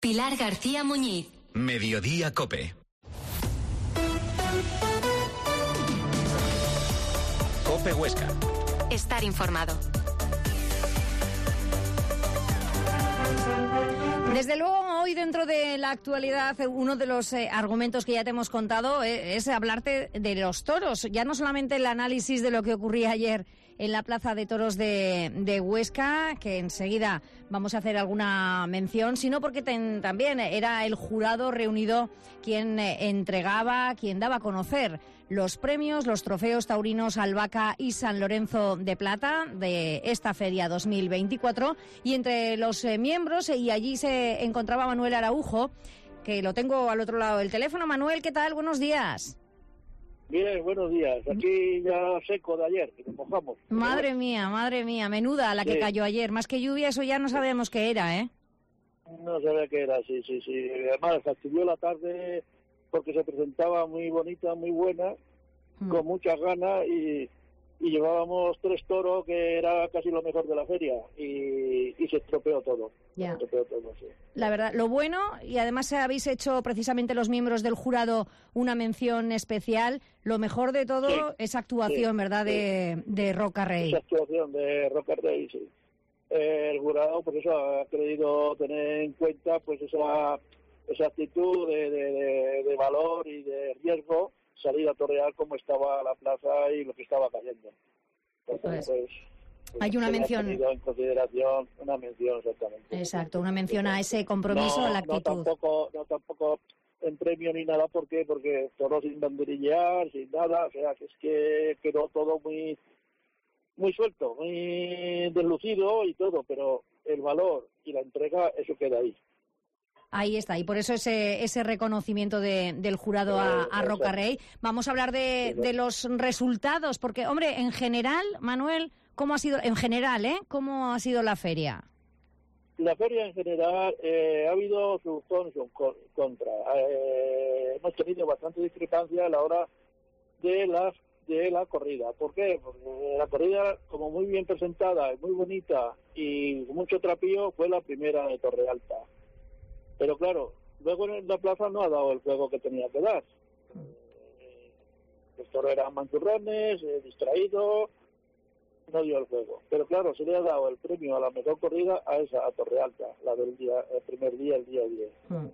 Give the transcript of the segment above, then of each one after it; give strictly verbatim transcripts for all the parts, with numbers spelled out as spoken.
Pilar García Muñiz. Mediodía COPE. COPE Huesca. Estar informado. Desde luego, hoy dentro de la actualidad, uno de los eh, argumentos que ya te hemos contado eh, es hablarte de los toros. Ya no solamente el análisis de lo que ocurría ayer en la Plaza de Toros de, de Huesca, que enseguida vamos a hacer alguna mención, sino porque ten, también era el jurado reunido quien eh, entregaba, quien daba a conocer los premios, los trofeos taurinos Albaca y San Lorenzo de Plata de esta feria dos mil veinticuatro, y entre los eh, miembros, y allí se encontraba Manuel Araujo, que lo tengo al otro lado del teléfono. Manuel, ¿qué tal? Buenos días. Bien, buenos días. Aquí ya seco de ayer, que nos mojamos. Madre mía, madre mía, menuda la que sí. Cayó ayer. Más que lluvia, eso ya no sabemos qué era, ¿eh? No sabía qué era, sí, sí, sí. Además, fastidió la tarde porque se presentaba muy bonita, muy buena, hmm. con muchas ganas, y, y llevábamos tres toros, que era casi lo mejor de la feria, y, y se estropeó todo. Ya. Se estropeó todo, sí. La verdad, lo bueno, y además habéis hecho precisamente los miembros del jurado una mención especial, lo mejor de todo, sí. esa actuación, sí. ¿verdad?, sí. de, de Roca Rey. Esa actuación de Roca Rey, sí. Eh, el jurado, pues eso, ha querido tener en cuenta, pues esa... esa actitud de, de, de, de valor y de riesgo, salir a torear como estaba la plaza y lo que estaba cayendo. Entonces, pues, pues, hay una mención en consideración, una mención exactamente. Exacto, una mención a ese compromiso, no, a la actitud. No tampoco, no tampoco en premio ni nada, ¿por qué? Porque toros sin banderillear, sin nada, o sea, que es que quedó todo muy muy suelto, muy deslucido y todo, pero el valor y la entrega, eso queda ahí. Ahí está, y por eso ese ese reconocimiento de, del jurado a, a Roca Rey. Vamos a hablar de, de los resultados, porque, hombre, en general, Manuel, ¿cómo ha sido, en general, eh, cómo ha sido la feria? La feria en general eh, ha habido sus con sus contra. Eh, hemos tenido bastante discrepancia a la hora de las de la corrida. ¿Por qué? Porque la corrida, como muy bien presentada, muy bonita y con mucho trapío, fue la primera de Torrealta. Pero claro, luego en la plaza no ha dado el juego que tenía que dar. Eh, los toros eran manturrones, eh, distraídos, no dio el juego. Pero claro, se le ha dado el premio a la mejor corrida a esa, a Torrealta, la del día, el primer día, el día diez. Mm.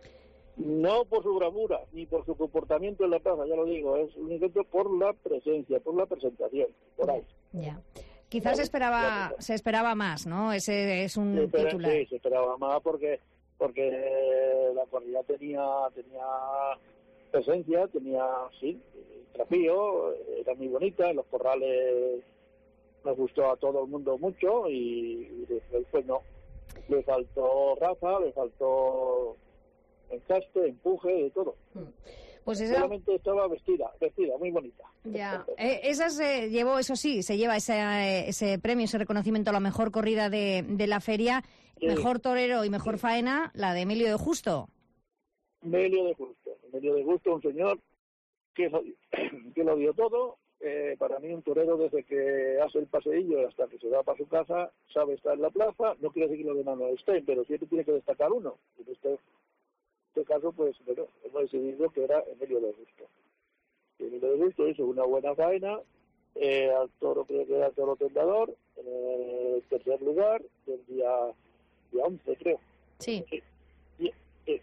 No por su bravura, ni por su comportamiento en la plaza, ya lo digo, es únicamente por la presencia, por la presentación, por ahí. Ya. Quizás se esperaba, se esperaba más, ¿no? Ese es un sí, pero, titular. Sí, se esperaba más porque... porque la corrida tenía tenía presencia, tenía, sí, trapío, era muy bonita, en los corrales nos gustó a todo el mundo mucho, y, y después pues no, le faltó raza, le faltó encaste, empuje, de todo. Pues esa... Solamente estaba vestida, vestida, muy bonita. Ya, eh, esa se llevó, eso sí, se lleva ese, eh, ese premio, ese reconocimiento a la mejor corrida de, de la feria, sí. Mejor torero y mejor sí. faena, la de Emilio de Justo. Emilio de Justo, Emilio de Justo, un señor que lo, que lo dio todo. Eh, para mí un torero, desde que hace el paseillo hasta que se va para su casa, sabe estar en la plaza. No quiere decir que los demás no estén, pero siempre tiene que destacar uno. En este, en este caso, pues, bueno, hemos decidido que era Emilio de Justo. Emilio de Justo hizo una buena faena, eh, al toro, creo que era el toro tendador, en el tercer lugar, del día, día once, creo. Sí. sí. Y, sí.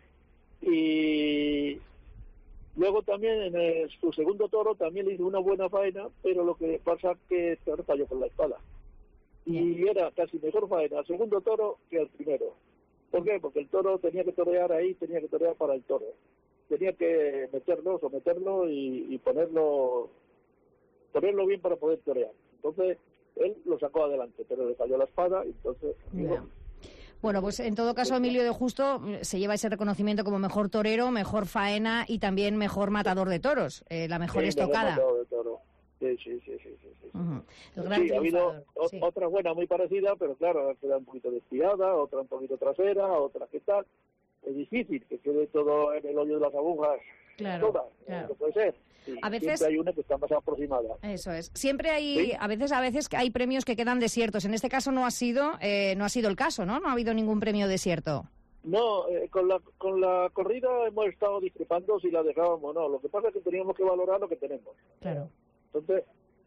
y luego también en el, su segundo toro también le hizo una buena faena, pero lo que pasa es que el toro falló con la espada. Y yeah. era casi mejor faena el segundo toro que el primero. ¿Por qué? Porque el toro tenía que torear ahí, tenía que torear para el toro. Tenía que meterlo, someterlo y, y ponerlo ponerlo bien para poder torear. Entonces, él lo sacó adelante, pero le falló la espada, y entonces... Yeah. Bueno, pues en todo caso, Emilio de Justo se lleva ese reconocimiento como mejor torero, mejor faena y también mejor matador de toros, eh, la mejor sí, estocada. Matador de toro. Sí, sí, sí, sí, sí, sí. Uh-huh. El gran sí, ha habido sí. otra buena muy parecida, pero claro, queda un poquito desviada, otra un poquito trasera, otra que tal. Es difícil que quede todo en el hoyo de las agujas. Claro, todas, claro. No puede ser. Sí, a veces siempre hay una que está más aproximada. Eso es. Siempre hay, ¿Sí? a veces, a veces hay premios que quedan desiertos. En este caso no ha sido, eh, no ha sido el caso, ¿no? No ha habido ningún premio desierto. No, eh, con la con la corrida hemos estado discrepando si la dejábamos o no. Lo que pasa es que teníamos que valorar lo que tenemos. Claro. Entonces,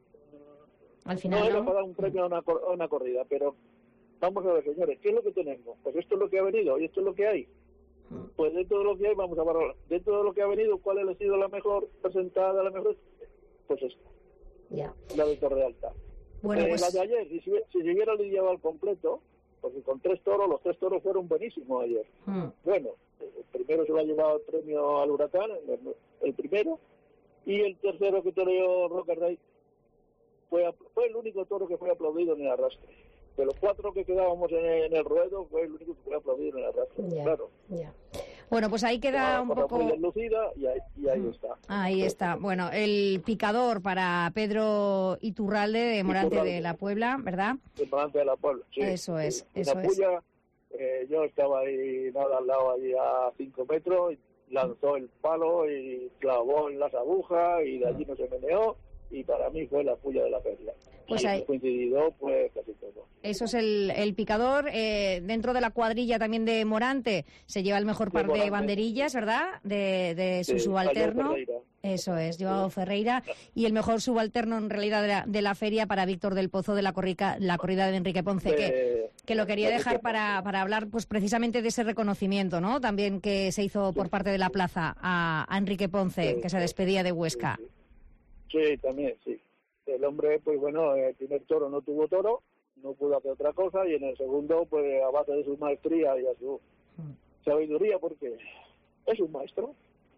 al final no era no. para dar un premio a una, cor- a una corrida, pero vamos a ver, señores, ¿qué es lo que tenemos? Pues esto es lo que ha venido y esto es lo que hay. Pues dentro de lo que hay vamos a valorar. Dentro de lo que ha venido, ¿cuál ha sido la mejor presentada, la mejor? Pues esta, Ya. la de Torrealta. Bueno, Eh, pues... La de ayer, si, se- si se hubiera lidiado al completo, porque con tres toros, los tres toros fueron buenísimos ayer. Mm. Bueno, el primero se lo ha llevado el premio al Huracán, el, el primero, y el tercero que toreó Roca Rey fue, apl- fue el único toro que fue aplaudido en el arrastre. De los cuatro que quedábamos en el, en el ruedo, fue el único que fue aplaudido en el arrastre. Ya, Claro. ya. Bueno, pues ahí queda un Cosa poco... muy deslucida y ahí, y ahí está. Ahí está. Bueno, el picador para Pedro Iturralde de Morante Iturralde. de la Puebla, ¿verdad? El Morante de la Puebla. Sí, Eso es, sí. eso Una es. puya, eh, yo estaba ahí, nada, al lado, allí a cinco metros, y lanzó el palo y clavó en las agujas y de allí no se meneó, y para mí fue la puya de la feria. Pues y ahí- coincidido, pues casi todo. Eso es el, el picador. Eh, dentro de la cuadrilla también de Morante se lleva el mejor De par de Morante. banderillas, ¿verdad? De, de su Sí, subalterno. Alberto Ferreira. Eso es, llevado Ferreira. Y el mejor subalterno en realidad de la, de la feria para Víctor del Pozo de la, corrica, la corrida de Enrique Ponce, De- que, que lo quería de dejar Enrique para, Ponce. para hablar pues precisamente de ese reconocimiento, ¿no? También que se hizo por parte de la plaza a, a Enrique Ponce, Sí, que se sí. despedía de Huesca. Sí, sí. Sí, también, sí. El hombre, pues bueno, el primer toro no tuvo toro, no pudo hacer otra cosa, y en el segundo, pues a base de su maestría y a su sabiduría, porque es un maestro,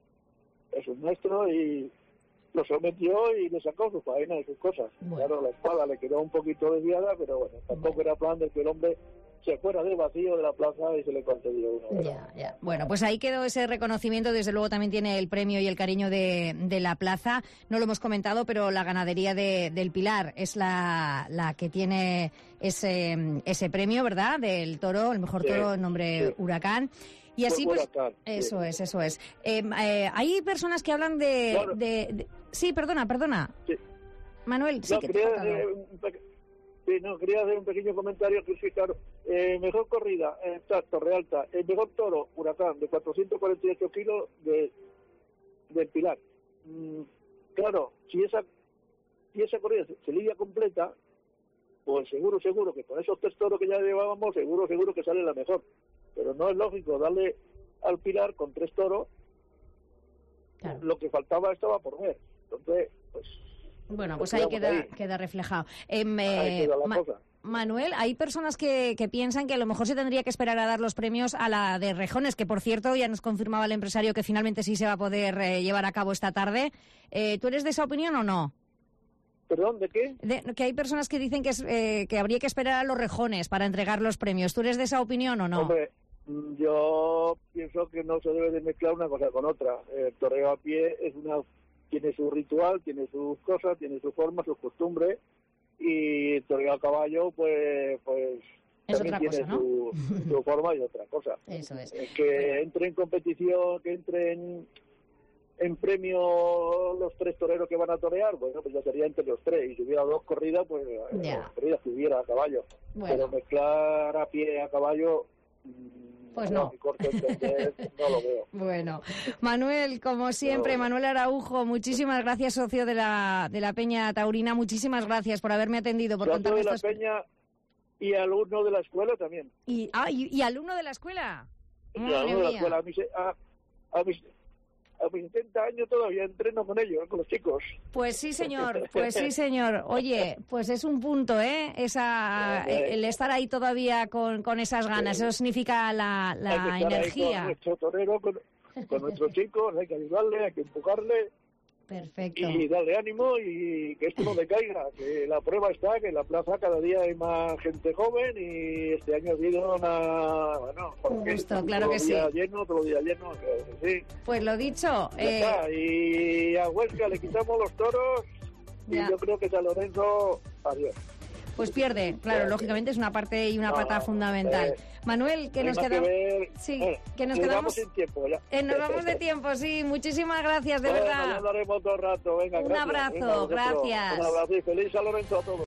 es un maestro y lo sometió y le sacó su faena y sus cosas. Bueno. Claro, la espada le quedó un poquito desviada, pero bueno, tampoco era plan de que el hombre se fuera del vacío de la plaza y se le concedió uno. Ya, ya. Bueno, pues ahí quedó ese reconocimiento. Desde luego también tiene el premio y el cariño de, de la plaza. No lo hemos comentado, pero la ganadería de, del Pilar es la, la que tiene ese, ese premio, ¿verdad? Del toro, el mejor Sí, toro, en nombre sí. Huracán. Y así, pues, Huracán, sí. eso es, eso es. Eh, eh, hay personas que hablan de, Claro. de- de- Sí, perdona, perdona. Sí. Manuel, sí No, que te he quería, cortado. hacer un peque- sí, no, quería hacer un pequeño comentario que sí, claro. Eh, mejor corrida, eh, está Torrealta. El mejor toro, Huracán, de cuatrocientos cuarenta y ocho kilos de, del Pilar. Mm, claro, si esa, si esa corrida se, se lidia completa, pues seguro, seguro que con esos tres toros que ya llevábamos, seguro, seguro que sale la mejor. Pero no es lógico darle al Pilar con tres toros, Claro. lo que faltaba estaba por ver. Entonces, pues... Bueno, pues nos ahí quedamos queda, ahí. queda reflejado. Em, Ahí eh, queda la Ma- cosa. Manuel, hay personas que, que piensan que a lo mejor se tendría que esperar a dar los premios a la de Rejones, que por cierto ya nos confirmaba el empresario que finalmente sí se va a poder eh, llevar a cabo esta tarde. Eh, ¿Tú eres de esa opinión o no? ¿Perdón, de qué? De- que hay personas que dicen que, es, eh, que habría que esperar a los Rejones para entregar los premios. ¿Tú eres de esa opinión o no? Hombre, mm, yo pienso que no se debe de mezclar una cosa con otra. El toreo a pie es una, tiene su ritual, tiene sus cosas, tiene su forma, sus costumbres, y el toreo a caballo, pues, pues Es también otra tiene cosa, ¿no? su, su forma y otra cosa. Eso es. Eh, Que entre en competición, que entre en, en premio los tres toreros que van a torear, bueno, pues ya sería entre los tres. Y si hubiera dos corridas, pues Ya. dos corridas que hubiera a caballo. Bueno. Pero mezclar a pie a caballo, mm, Pues a no. mi corto entender, no lo veo. Bueno, Manuel, como siempre, No. Manuel Araujo, muchísimas gracias, socio de la, de la Peña Taurina, muchísimas gracias por haberme atendido, por Socio contarme de la estos... Peña y alumno de la escuela también. Y, ah, y, y alumno de la escuela. Y Madre alumno de la mía. escuela. A mis, a, a mis, a mis setenta años todavía entreno con ellos, con los chicos. Pues sí, señor, pues sí, señor. Oye, pues es un punto, ¿eh? Esa, el estar ahí todavía con, con esas ganas, eso significa la, la Hay que estar ahí con energía. nuestro torero, con, con nuestros chicos, hay que ayudarle, hay que empujarle Perfecto. y darle ánimo y que esto no decaiga, que la prueba está, que en la plaza cada día hay más gente joven y este año ha sido una... Bueno, Un gusto, otro claro que sí. día lleno, otro día lleno, que sí. Pues lo dicho, Ya eh, está, y a Huesca le quitamos los toros y Ya. yo creo que San Lorenzo, adiós. pues pierde. Claro, lógicamente es una parte y una No, pata no, fundamental. eh, Manuel, que Hay nos más quedamos... ver. Sí, Bueno, que nos nos quedamos... vamos sin tiempo ya. Eh, nos vamos de tiempo, sí. Muchísimas gracias, de Bueno, verdad. ya hablaremos otro rato. Venga, Un gracias. abrazo, Venga, vosotros. gracias. Un abrazo y feliz San Lorenzo a todos.